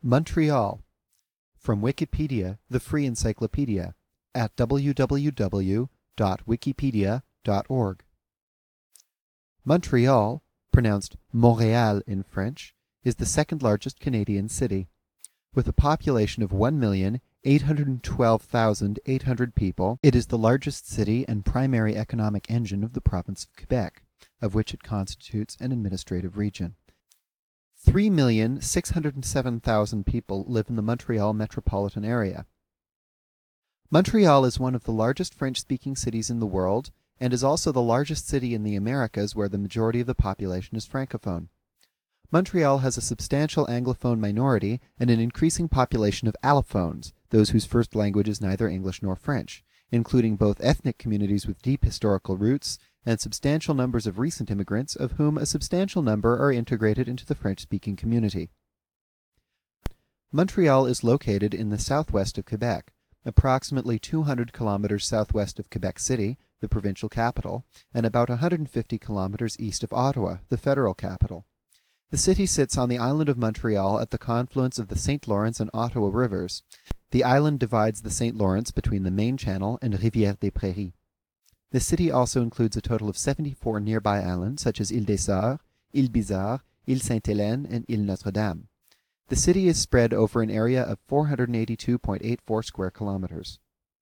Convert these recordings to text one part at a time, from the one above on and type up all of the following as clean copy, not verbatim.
Montreal, from Wikipedia, the free encyclopedia, at www.wikipedia.org. Montreal, pronounced Montréal in French, is the second largest Canadian city. With a population of 1,812,800 people, it is the largest city and primary economic engine of the province of Quebec, of which it constitutes an administrative region. 3,607,000 people live in the Montreal metropolitan area. Montreal is one of the largest French-speaking cities in the world and is also the largest city in the Americas where the majority of the population is francophone. Montreal has a substantial Anglophone minority and an increasing population of allophones, those whose first language is neither English nor French, including both ethnic communities with deep historical roots and substantial numbers of recent immigrants, of whom a substantial number are integrated into the French-speaking community. Montreal is located in the southwest of Quebec, approximately 200 kilometers southwest of Quebec City, the provincial capital, and about 150 kilometers east of Ottawa, the federal capital. The city sits on the island of Montreal at the confluence of the St. Lawrence and Ottawa rivers. The island divides the St. Lawrence between the main channel and Rivière des Prairies. The city also includes a total of 74 nearby islands, such as Île des Sœurs, Île Bizarre, Île Sainte-Hélène, and Île Notre-Dame. The city is spread over an area of 482.84 square kilometers.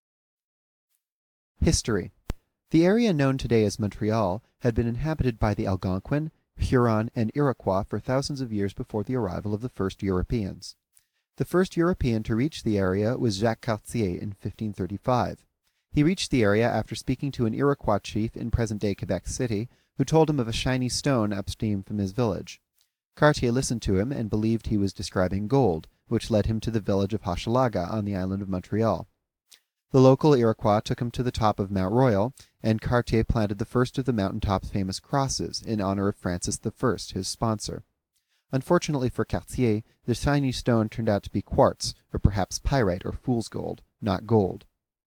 History. The area known today as Montreal had been inhabited by the Algonquin, Huron, and Iroquois for thousands of years before the arrival of the first Europeans. The first European to reach the area was Jacques Cartier in 1535. He reached the area after speaking to an Iroquois chief in present-day Quebec City, who told him of a shiny stone upstream from his village. Cartier listened to him and believed he was describing gold, which led him to the village of Hochelaga on the island of Montreal. The local Iroquois took him to the top of Mount Royal, and Cartier planted the first of the mountaintop's famous crosses in honor of Francis I, his sponsor. Unfortunately for Cartier, the shiny stone turned out to be quartz, or perhaps pyrite or fool's gold, not gold.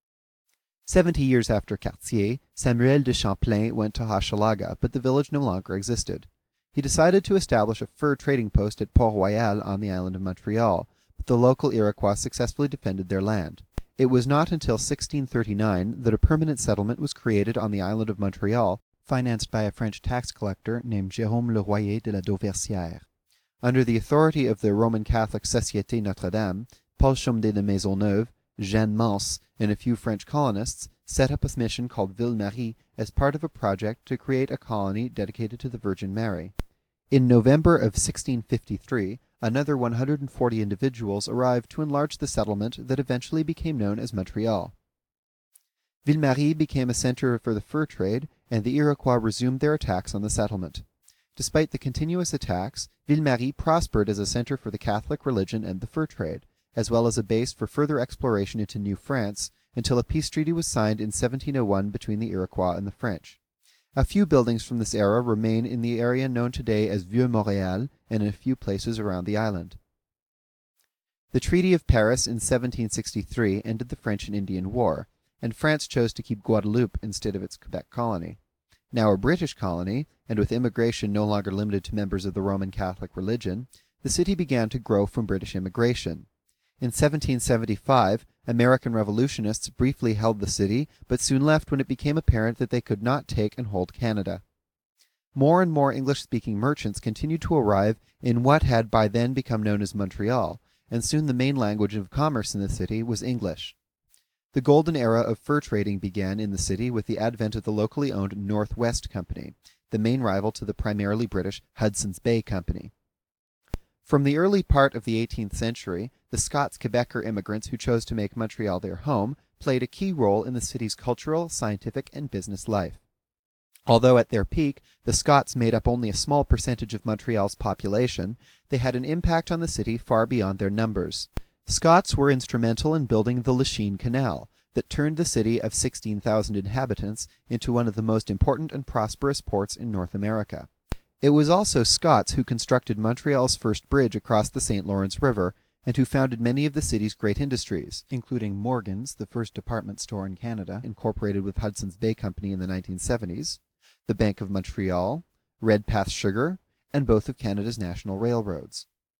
70 years after Cartier, Samuel de Champlain went to Hochelaga, but the village no longer existed. He decided to establish a fur trading post at Port-Royal on the island of Montreal, but the local Iroquois successfully defended their land. It was not until 1639 that a permanent settlement was created on the island of Montreal, financed by a French tax collector named Jérôme Le Royer de la Dauversière. Under the authority of the Roman Catholic Société Notre-Dame, Paul Chomdet de Maisonneuve, Jeanne Mance, and a few French colonists set up a mission called Ville Marie as part of a project to create a colony dedicated to the Virgin Mary. In November of 1653, another 140 individuals arrived to enlarge the settlement that eventually became known as Montreal. Ville Marie became a center for the fur trade, and the Iroquois resumed their attacks on the settlement. Despite the continuous attacks, Ville Marie prospered as a center for the Catholic religion and the fur trade, as well as a base for further exploration into New France, until a peace treaty was signed in 1701 between the Iroquois and the French. A few buildings from this era remain in the area known today as Vieux-Montréal and in a few places around the island. The Treaty of Paris in 1763 ended the French and Indian War, and France chose to keep Guadeloupe instead of its Quebec colony. Now a British colony, and with immigration no longer limited to members of the Roman Catholic religion, the city began to grow from British immigration. In 1775, American revolutionists briefly held the city, but soon left when it became apparent that they could not take and hold Canada. More and more English-speaking merchants continued to arrive in what had by then become known as Montreal, and soon the main language of commerce in the city was English. The golden era of fur trading began in the city with the advent of the locally owned Northwest Company, the main rival to the primarily British Hudson's Bay Company. From the early part of the 18th century, the Scots-Quebecer immigrants who chose to make Montreal their home played a key role in the city's cultural, scientific, and business life. Although at their peak, the Scots made up only a small percentage of Montreal's population, they had an impact on the city far beyond their numbers. Scots were instrumental in building the Lachine Canal, that turned the city of 16,000 inhabitants into one of the most important and prosperous ports in North America. It was also Scots who constructed Montreal's first bridge across the St. Lawrence River, and who founded many of the city's great industries, including Morgan's, the first department store in Canada, incorporated with Hudson's Bay Company in the 1970s, the Bank of Montreal, Redpath Sugar, and both of Canada's national railroads.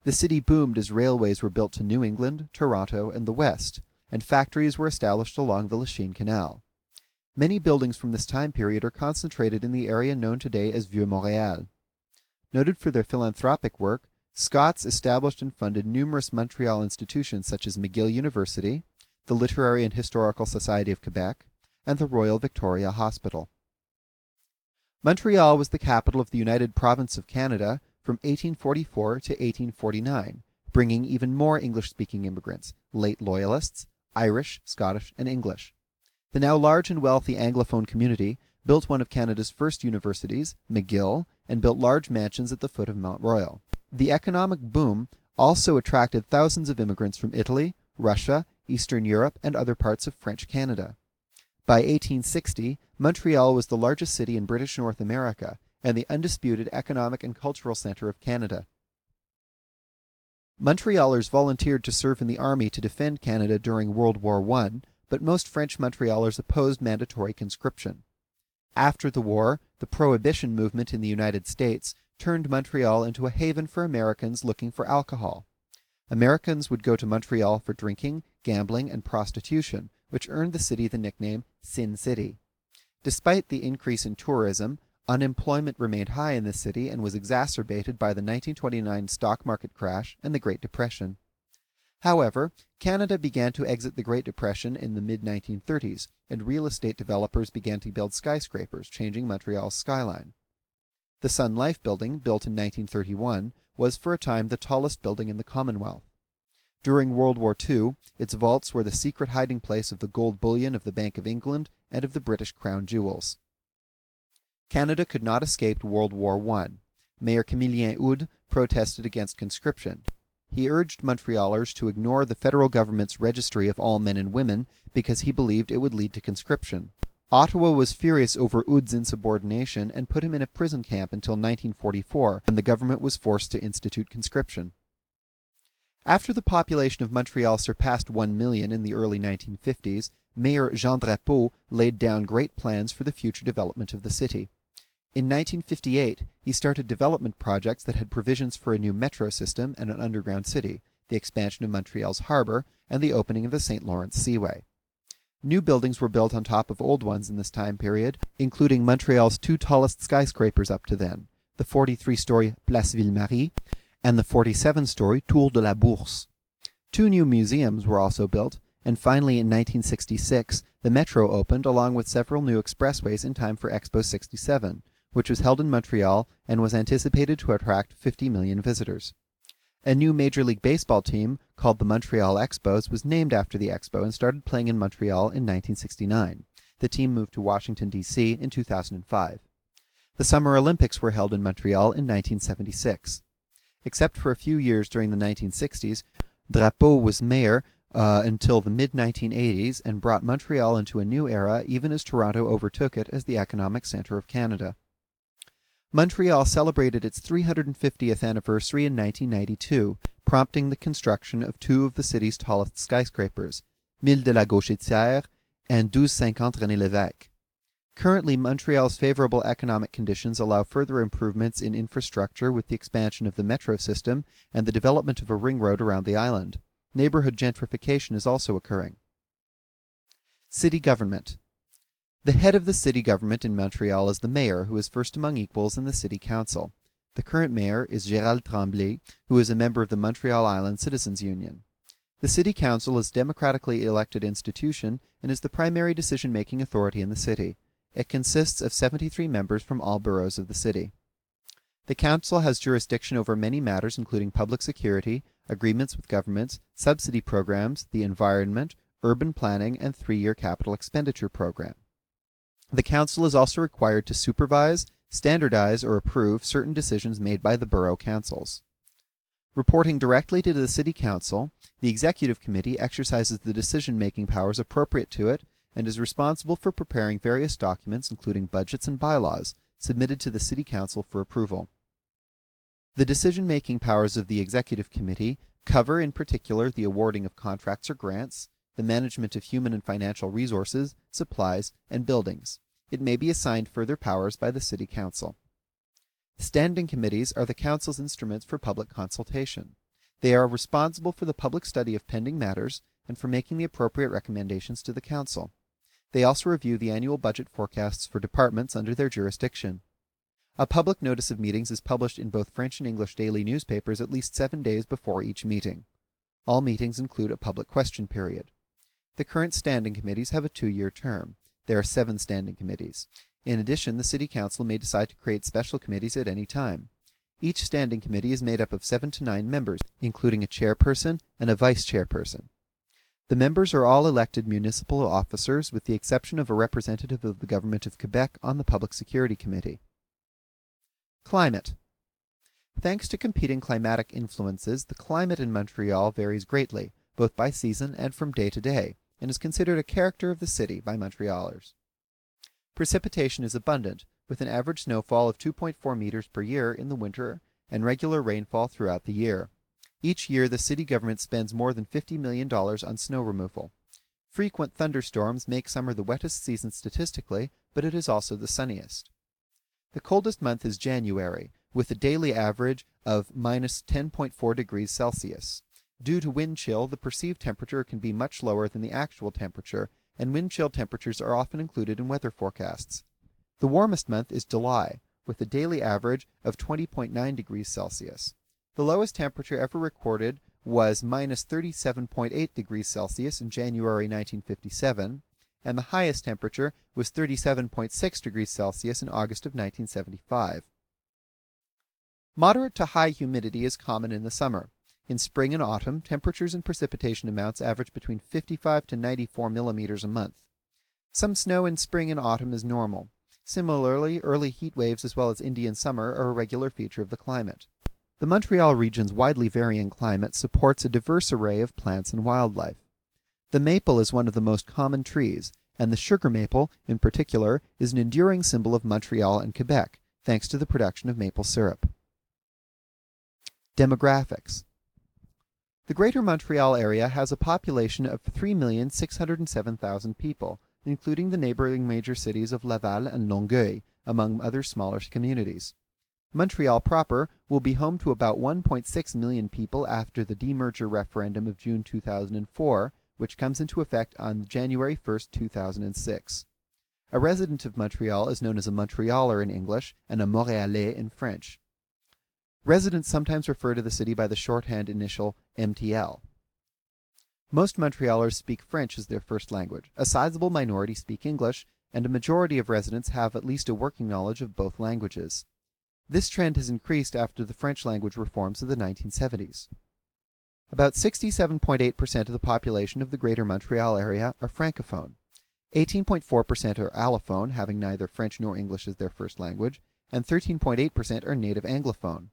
The city boomed as railways were built to New England, Toronto, and the West, and factories were established along the Lachine Canal. Many buildings from this time period are concentrated in the area known today as Vieux-Montréal. Noted for their philanthropic work, Scots established and funded numerous Montreal institutions such as McGill University, the Literary and Historical Society of Quebec, and the Royal Victoria Hospital. Montreal was the capital of the United Province of Canada from 1844 to 1849, bringing even more English-speaking immigrants, late Loyalists, Irish, Scottish, and English. The now large and wealthy Anglophone community built one of Canada's first universities, McGill, and built large mansions at the foot of Mount Royal. The economic boom also attracted thousands of immigrants from Italy, Russia, Eastern Europe, and other parts of French Canada. By 1860, Montreal was the largest city in British North America and the undisputed economic and cultural centre of Canada. Montrealers volunteered to serve in the army to defend Canada during World War I, but most French Montrealers opposed mandatory conscription. After the war, the Prohibition movement in the United States turned Montreal into a haven for Americans looking for alcohol. Americans would go to Montreal for drinking, gambling, and prostitution, which earned the city the nickname Sin City. Despite the increase in tourism, unemployment remained high in the city and was exacerbated by the 1929 stock market crash and the Great Depression. However, Canada began to exit the Great Depression in the mid-1930s, and real estate developers began to build skyscrapers, changing Montreal's skyline. The Sun Life building, built in 1931, was for a time the tallest building in the Commonwealth. During World War II, its vaults were the secret hiding place of the gold bullion of the Bank of England and of the British Crown jewels. Canada could not escape World War I. Mayor Camillien Houde protested against conscription. He urged Montrealers to ignore the federal government's registry of all men and women because he believed it would lead to conscription. Ottawa was furious over Houde's insubordination and put him in a prison camp until 1944, when the government was forced to institute conscription. After the population of Montreal surpassed 1 million in the early 1950s, Mayor Jean Drapeau laid down great plans for the future development of the city. In 1958, he started development projects that had provisions for a new metro system and an underground city, the expansion of Montreal's harbour, and the opening of the St. Lawrence Seaway. New buildings were built on top of old ones in this time period, including Montreal's two tallest skyscrapers up to then, the 43-story Place Ville-Marie and the 47-story Tour de la Bourse. Two new museums were also built, and finally in 1966, the metro opened along with several new expressways in time for Expo 67, which was held in Montreal and was anticipated to attract 50 million visitors. A new Major League Baseball team, called the Montreal Expos, was named after the Expo and started playing in Montreal in 1969. The team moved to Washington, D.C. in 2005. The Summer Olympics were held in Montreal in 1976. Except for a few years during the 1960s, Drapeau was mayor until the mid-1980s and brought Montreal into a new era even as Toronto overtook it as the economic centre of Canada. Montreal celebrated its 350th anniversary in 1992, prompting the construction of two of the city's tallest skyscrapers, Mille de la Gauchetière and 1250 René Lévesque. Currently, Montreal's favorable economic conditions allow further improvements in infrastructure with the expansion of the metro system and the development of a ring road around the island. Neighborhood gentrification is also occurring. City government. The head of the city government in Montreal is the mayor, who is first among equals in the city council. The current mayor is Gérald Tremblay, who is a member of the Montreal Island Citizens Union. The city council is a democratically elected institution and is the primary decision-making authority in the city. It consists of 73 members from all boroughs of the city. The council has jurisdiction over many matters including public security, agreements with governments, subsidy programs, the environment, urban planning, and 3-year capital expenditure program. The council is also required to supervise, standardize, or approve certain decisions made by the borough councils. Reporting directly to the city council, the executive committee exercises the decision-making powers appropriate to it and is responsible for preparing various documents including budgets and bylaws submitted to the city council for approval. The decision-making powers of the executive committee cover in particular the awarding of contracts or grants, the management of human and financial resources, supplies, and buildings. It may be assigned further powers by the city council. Standing committees are the council's instruments for public consultation. They are responsible for the public study of pending matters and for making the appropriate recommendations to the Council. They also review the annual budget forecasts for departments under their jurisdiction. A public notice of meetings is published in both French and English daily newspapers at least 7 days before each meeting. All meetings include a public question period. The current standing committees have a 2-year term. There are 7 standing committees. In addition, the City Council may decide to create special committees at any time. Each standing committee is made up of 7 to 9 members, including a chairperson and a vice-chairperson. The members are all elected municipal officers with the exception of a representative of the Government of Quebec on the Public Security Committee. Climate. Thanks to competing climatic influences, the climate in Montreal varies greatly, both by season and from day to day, and is considered a character of the city by Montrealers. Precipitation is abundant, with an average snowfall of 2.4 meters per year in the winter and regular rainfall throughout the year. Each year, the city government spends more than $50 million on snow removal. Frequent thunderstorms make summer the wettest season statistically, but it is also the sunniest. The coldest month is January, with a daily average of minus 10.4 degrees Celsius. Due to wind chill, the perceived temperature can be much lower than the actual temperature, and wind chill temperatures are often included in weather forecasts. The warmest month is July, with a daily average of 20.9 degrees Celsius. The lowest temperature ever recorded was minus 37.8 degrees Celsius in January 1957, and the highest temperature was 37.6 degrees Celsius in August of 1975. Moderate to high humidity is common in the summer. In spring and autumn, temperatures and precipitation amounts average between 55 to 94 millimeters a month. Some snow in spring and autumn is normal. Similarly, early heat waves as well as Indian summer are a regular feature of the climate. The Montreal region's widely varying climate supports a diverse array of plants and wildlife. The maple is one of the most common trees, and the sugar maple, in particular, is an enduring symbol of Montreal and Quebec, thanks to the production of maple syrup. Demographics. The Greater Montreal area has a population of 3,607,000 people, including the neighboring major cities of Laval and Longueuil, among other smaller communities. Montreal proper will be home to about 1.6 million people after the demerger referendum of June 2004, which comes into effect on January 1, 2006. A resident of Montreal is known as a Montrealer in English and a Montréalais in French. Residents sometimes refer to the city by the shorthand initial MTL. Most Montrealers speak French as their first language. A sizable minority speak English, and a majority of residents have at least a working knowledge of both languages. This trend has increased after the French language reforms of the 1970s. About 67.8% of the population of the Greater Montreal area are Francophone. 18.4% are Allophone, having neither French nor English as their first language, and 13.8% are native Anglophone.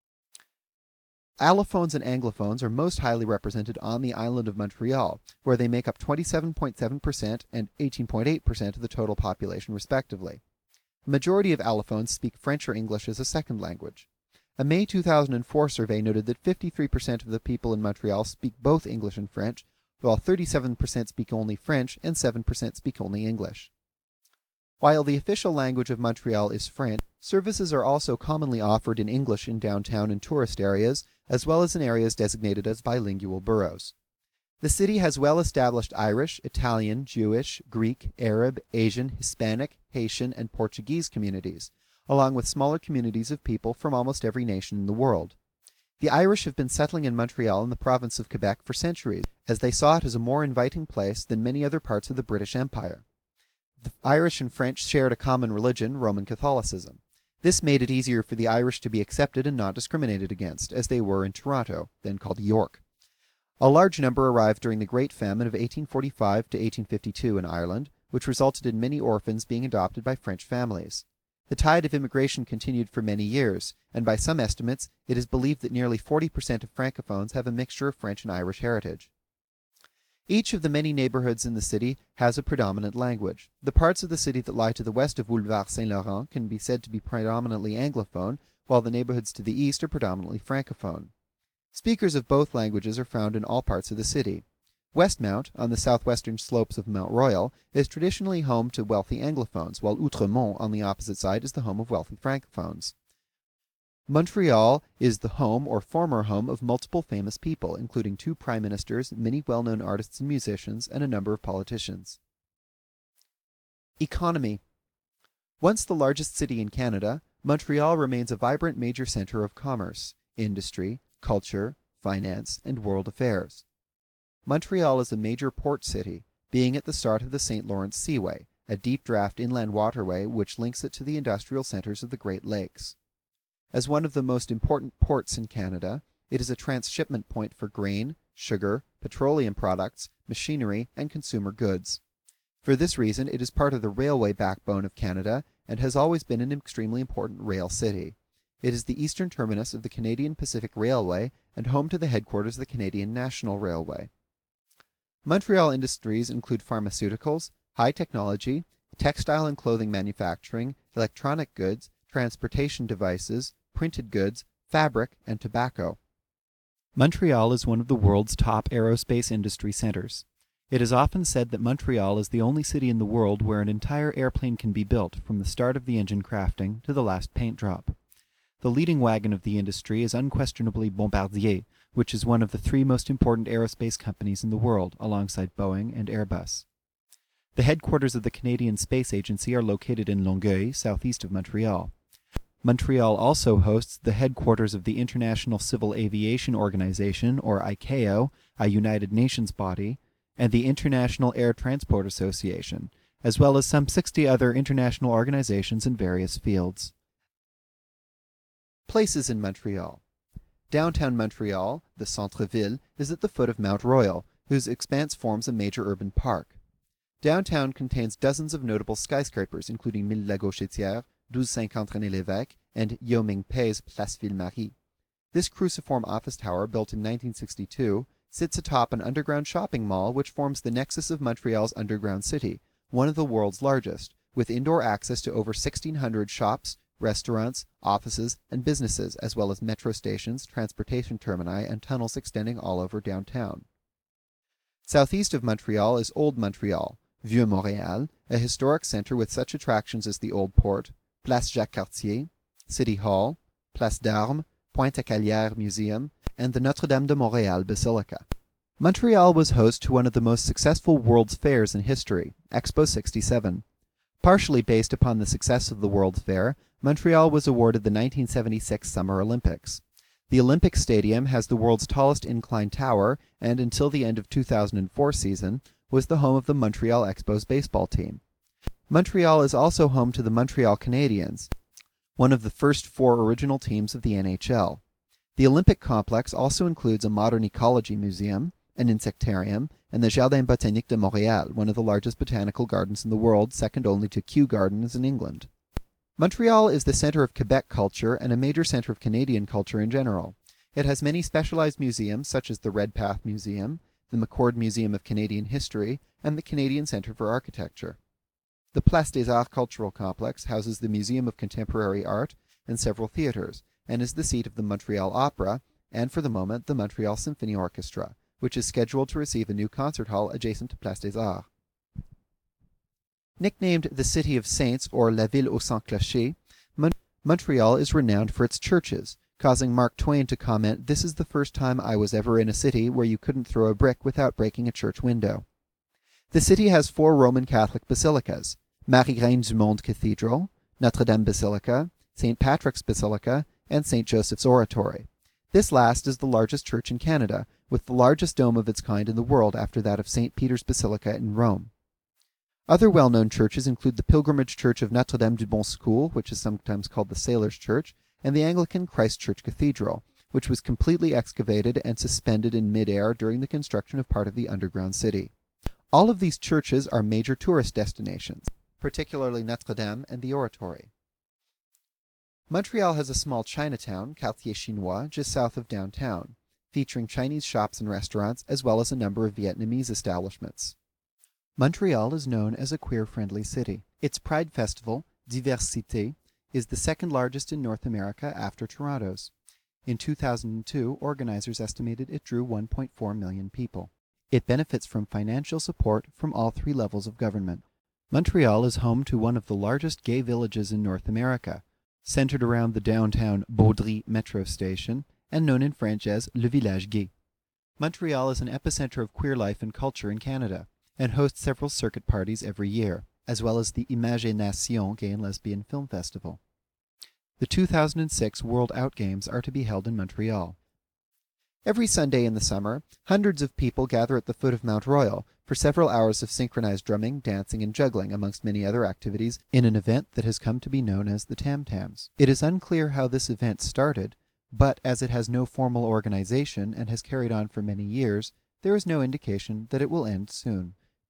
Allophones and Anglophones are most highly represented on the island of Montreal, where they make up 27.7% and 18.8% of the total population respectively. The majority of allophones speak French or English as a second language. A May 2004 survey noted that 53% of the people in Montreal speak both English and French, while 37% speak only French and 7% speak only English. While the official language of Montreal is French, services are also commonly offered in English in downtown and tourist areas, as well as in areas designated as bilingual boroughs. The city has well-established Irish, Italian, Jewish, Greek, Arab, Asian, Hispanic, Haitian, and Portuguese communities, along with smaller communities of people from almost every nation in the world. The Irish have been settling in Montreal in the province of Quebec for centuries, as they saw it as a more inviting place than many other parts of the British Empire. The Irish and French shared a common religion, Roman Catholicism. This made it easier for the Irish to be accepted and not discriminated against, as they were in Toronto, then called York. A large number arrived during the Great Famine of 1845 to 1852 in Ireland, which resulted in many orphans being adopted by French families. The tide of immigration continued for many years, and by some estimates, it is believed that nearly 40% of Francophones have a mixture of French and Irish heritage. Each of the many neighborhoods in the city has a predominant language. The parts of the city that lie to the west of Boulevard Saint-Laurent can be said to be predominantly Anglophone, while the neighborhoods to the east are predominantly Francophone. Speakers of both languages are found in all parts of the city. Westmount, on the southwestern slopes of Mount Royal, is traditionally home to wealthy Anglophones, while Outremont, on the opposite side, is the home of wealthy Francophones. Montreal is the home or former home of multiple famous people, including 2 prime ministers, many well-known artists and musicians, and a number of politicians. Economy. Once the largest city in Canada, Montreal remains a vibrant major center of commerce, industry, culture, finance, and world affairs. Montreal is a major port city, being at the start of the St. Lawrence Seaway, a deep draft inland waterway which links it to the industrial centers of the Great Lakes. As one of the most important ports in Canada, it is a transshipment point for grain, sugar, petroleum products, machinery, and consumer goods. For this reason, it is part of the railway backbone of Canada and has always been an extremely important rail city. It is the eastern terminus of the Canadian Pacific Railway and home to the headquarters of the Canadian National Railway. Montreal industries include pharmaceuticals, high technology, textile and clothing manufacturing, electronic goods, transportation devices, printed goods, fabric, and tobacco. Montreal is one of the world's top aerospace industry centers. It is often said that Montreal is the only city in the world where an entire airplane can be built, from the start of the engine crafting to the last paint drop. The leading wagon of the industry is unquestionably Bombardier, which is one of the 3 most important aerospace companies in the world, alongside Boeing and Airbus. The headquarters of the Canadian Space Agency are located in Longueuil, southeast of Montreal. Montreal also hosts the headquarters of the International Civil Aviation Organization, or ICAO, a United Nations body, and the International Air Transport Association, as well as some 60 other international organizations in various fields. Places in Montreal. Downtown Montreal, the Centre-Ville, is at the foot of Mount Royal, whose expanse forms a major urban park. Downtown contains dozens of notable skyscrapers, including Mille La Gauchetière, 1250 René-Lévesque, and Yeo Ming Pei's Place Ville-Marie. This cruciform office tower, built in 1962, sits atop an underground shopping mall which forms the nexus of Montreal's underground city, one of the world's largest, with indoor access to over 1,600 shops, restaurants, offices, and businesses, as well as metro stations, transportation termini, and tunnels extending all over downtown. Southeast of Montreal is Old Montreal, Vieux Montréal, a historic center with such attractions as the Old Port, Place Jacques-Cartier, City Hall, Place d'Armes, Pointe-à-Calière Museum, and the Notre-Dame de Montréal Basilica. Montreal was host to one of the most successful World's Fairs in history, Expo 67. Partially based upon the success of the World's Fair, Montreal was awarded the 1976 Summer Olympics. The Olympic Stadium has the world's tallest incline tower and, until the end of 2004 season, was the home of the Montreal Expos baseball team. Montreal is also home to the Montreal Canadiens, one of the first 4 original teams of the NHL. The Olympic complex also includes a modern ecology museum, an insectarium, and the Jardin Botanique de Montréal, one of the largest botanical gardens in the world, second only to Kew Gardens in England. Montreal is the center of Quebec culture and a major center of Canadian culture in general. It has many specialized museums such as the Redpath Museum, the McCord Museum of Canadian History, and the Canadian Centre for Architecture. The Place des Arts Cultural Complex houses the Museum of Contemporary Art and several theaters, and is the seat of the Montreal Opera, and for the moment the Montreal Symphony Orchestra, which is scheduled to receive a new concert hall adjacent to Place des Arts. Nicknamed the City of Saints, or La Ville aux Cent Clochers, Montreal is renowned for its churches, causing Mark Twain to comment, "This is the first time I was ever in a city where you couldn't throw a brick without breaking a church window." The city has 4 Roman Catholic basilicas: Marie-Reine du Monde Cathedral, Notre-Dame Basilica, St. Patrick's Basilica, and St. Joseph's Oratory. This last is the largest church in Canada, with the largest dome of its kind in the world after that of St. Peter's Basilica in Rome. Other well-known churches include the Pilgrimage Church of Notre-Dame du Bon Secours, which is sometimes called the Sailors' Church, and the Anglican Christ Church Cathedral, which was completely excavated and suspended in mid-air during the construction of part of the underground city. All of these churches are major tourist destinations, particularly Notre-Dame and the Oratory. Montreal has a small Chinatown, Quartier Chinois, just south of downtown, featuring Chinese shops and restaurants, as well as a number of Vietnamese establishments. Montreal is known as a queer-friendly city. Its Pride Festival, Diversité, is the second largest in North America after Toronto's. In 2002, organizers estimated it drew 1.4 million people. It benefits from financial support from all 3 levels of government. Montreal is home to one of the largest gay villages in North America, centered around the downtown Baudry metro station, and known in French as Le Village Gay. Montreal is an epicenter of queer life and culture in Canada, and hosts several circuit parties every year, as well as the Imagination Gay and Lesbian Film Festival. The 2006 World Out Games are to be held in Montreal. Every Sunday in the summer, hundreds of people gather at the foot of Mount Royal for several hours of synchronized drumming, dancing, and juggling, amongst many other activities, in an event that has come to be known as the Tam Tams. It is unclear how this event started, but as it has no formal organization and has carried on for many years, there is no indication that it will end soon.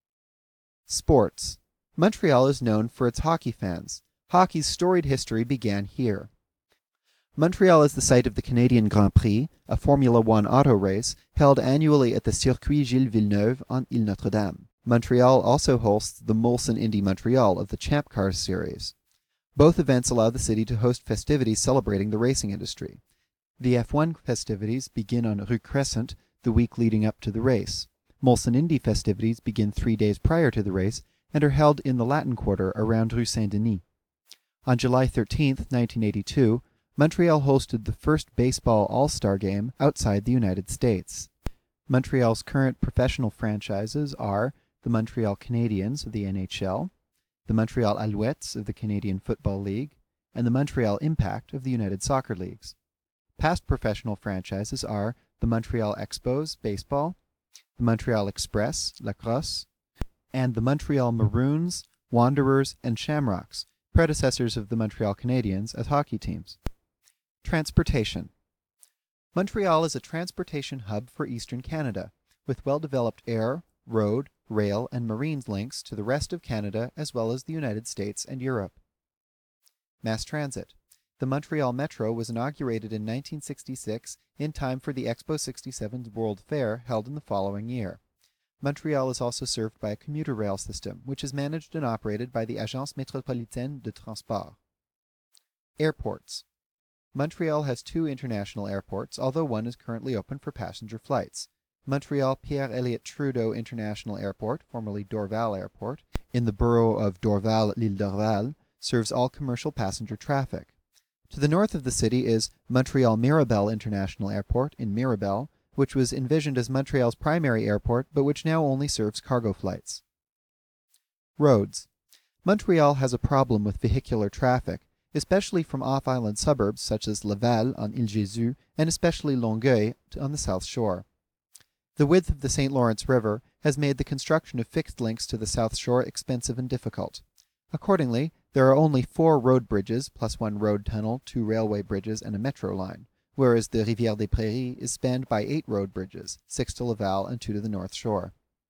Sports. Montreal is known for its hockey fans. Hockey's storied history began here. Montreal is the site of the Canadian Grand Prix, a Formula One auto race, held annually at the Circuit Gilles Villeneuve on Ile Notre-Dame. Montreal also hosts the Molson Indy Montreal of the Champ Cars series. Both events allow the city to host festivities celebrating the racing industry. The F1 festivities begin on Rue Crescent the week leading up to the race. Molson Indy festivities begin 3 days prior to the race and are held in the Latin Quarter around Rue Saint-Denis. On July 13, 1982, Montreal hosted the first baseball all-star game outside the United States. Montreal's current professional franchises are the Montreal Canadiens of the NHL, the Montreal Alouettes of the Canadian Football League, and the Montreal Impact of the United Soccer Leagues. Past professional franchises are the Montreal Expos baseball, the Montreal Express lacrosse, and the Montreal Maroons, Wanderers, and Shamrocks, predecessors of the Montreal Canadiens as hockey teams. Transportation. Montreal is a transportation hub for eastern Canada, with well-developed air, road, rail, and marine links to the rest of Canada as well as the United States and Europe. Mass transit. The Montreal Metro was inaugurated in 1966 in time for the Expo 67 World Fair held in the following year. Montreal is also served by a commuter rail system, which is managed and operated by the Agence Métropolitaine de Transport. Airports. Montreal has 2 international airports, although one is currently open for passenger flights. Montreal Pierre-Elliott Trudeau International Airport, formerly Dorval Airport, in the borough of Dorval-l'Île Dorval, serves all commercial passenger traffic. To the north of the city is Montreal Mirabel International Airport in Mirabel, which was envisioned as Montreal's primary airport, but which now only serves cargo flights. Roads. Montreal has a problem with vehicular traffic, especially from off-island suburbs such as Laval on Île-Jésus and especially Longueuil on the south shore. The width of the St. Lawrence River has made the construction of fixed links to the south shore expensive and difficult. Accordingly, there are only 4 road bridges, plus 1 road tunnel, 2 railway bridges, and a metro line, whereas the Rivière des Prairies is spanned by 8 road bridges, 6 to Laval and 2 to the north shore.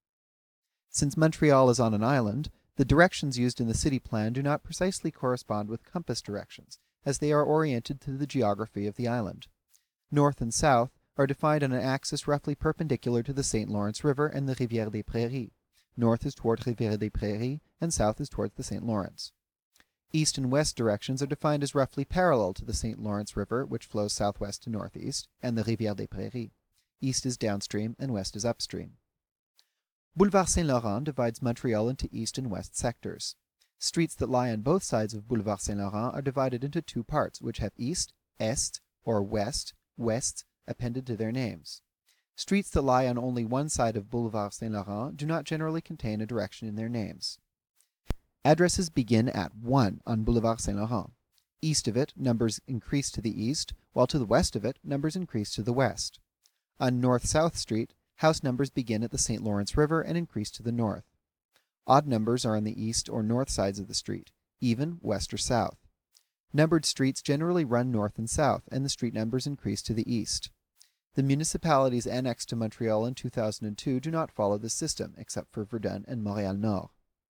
Since Montreal is on an island, the directions used in the city plan do not precisely correspond with compass directions, as they are oriented to the geography of the island. North and south are defined on an axis roughly perpendicular to the St. Lawrence River and the Rivière des Prairies. North is toward Rivière des Prairies, and south is towards the St. Lawrence. East and west directions are defined as roughly parallel to the St. Lawrence River, which flows southwest to northeast, and the Rivière des Prairies. East is downstream and west is upstream. Boulevard Saint-Laurent divides Montreal into east and west sectors. Streets that lie on both sides of Boulevard Saint-Laurent are divided into 2 parts, which have east, est, or west, west, appended to their names. Streets that lie on only one side of Boulevard Saint-Laurent do not generally contain a direction in their names. Addresses begin at 1 on Boulevard Saint-Laurent. East of it, numbers increase to the east, while to the west of it, numbers increase to the west. On North-South Street, house numbers begin at the St. Lawrence River and increase to the north. Odd numbers are on the east or north sides of the street, even west or south. Numbered streets generally run north and south, and the street numbers increase to the east. The municipalities annexed to Montreal in 2002 do not follow this system, except for Verdun and Montréal-Nord.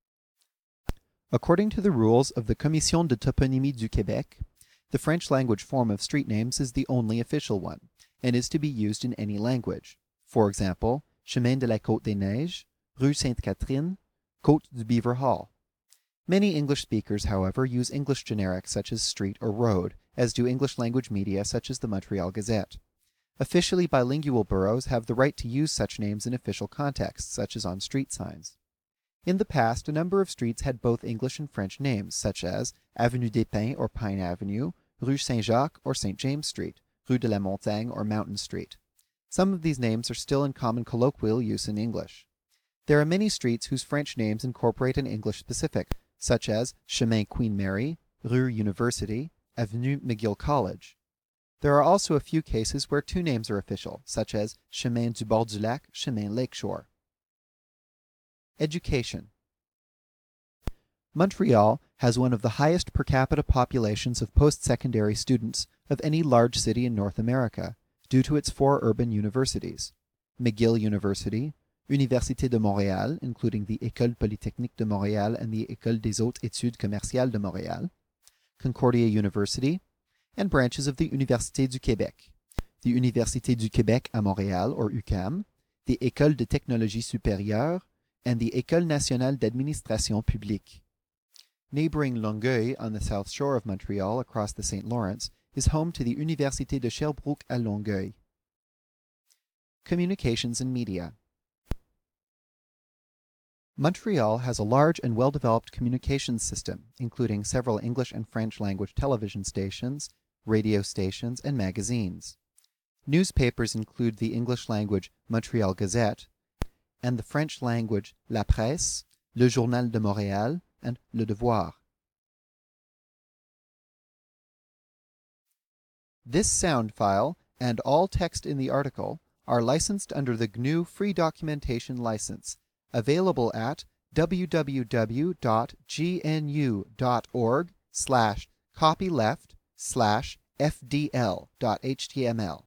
According to the rules of the Commission de Toponymie du Québec, the French language form of street names is the only official one, and is to be used in any language. For example, Chemin de la Côte des Neiges, Rue Sainte-Catherine, Côte du Beaver Hall. Many English speakers, however, use English generics such as street or road, as do English language media such as the Montreal Gazette. Officially bilingual boroughs have the right to use such names in official contexts, such as on street signs. In the past, a number of streets had both English and French names, such as Avenue des Pins or Pine Avenue, Rue Saint-Jacques or St. James Street, Rue de la Montagne or Mountain Street. Some of these names are still in common colloquial use in English. There are many streets whose French names incorporate an English specific, such as Chemin Queen Mary, Rue University, Avenue McGill College. There are also a few cases where two names are official, such as Chemin du Bord du Lac, Chemin Lakeshore. Education. Montreal has one of the highest per capita populations of post-secondary students of any large city in North America, due to its 4 urban universities: McGill University, Université de Montréal, including the École Polytechnique de Montréal and the École des Hautes Études Commerciales de Montréal, Concordia University, and branches of the Université du Québec, the Université du Québec à Montréal, or UQAM, the École de Technologie Supérieure, and the École Nationale d'Administration Publique. Neighboring Longueuil on the south shore of Montreal across the St. Lawrence is home to the Université de Sherbrooke à Longueuil. Communications and media. Montreal has a large and well-developed communications system, including several English and French language television stations, radio stations, and magazines. Newspapers include the English language Montreal Gazette and the French language La Presse, Le Journal de Montréal, and Le Devoir. This sound file and all text in the article are licensed under the GNU Free Documentation License, available at www.gnu.org/copyleft/fdl.html.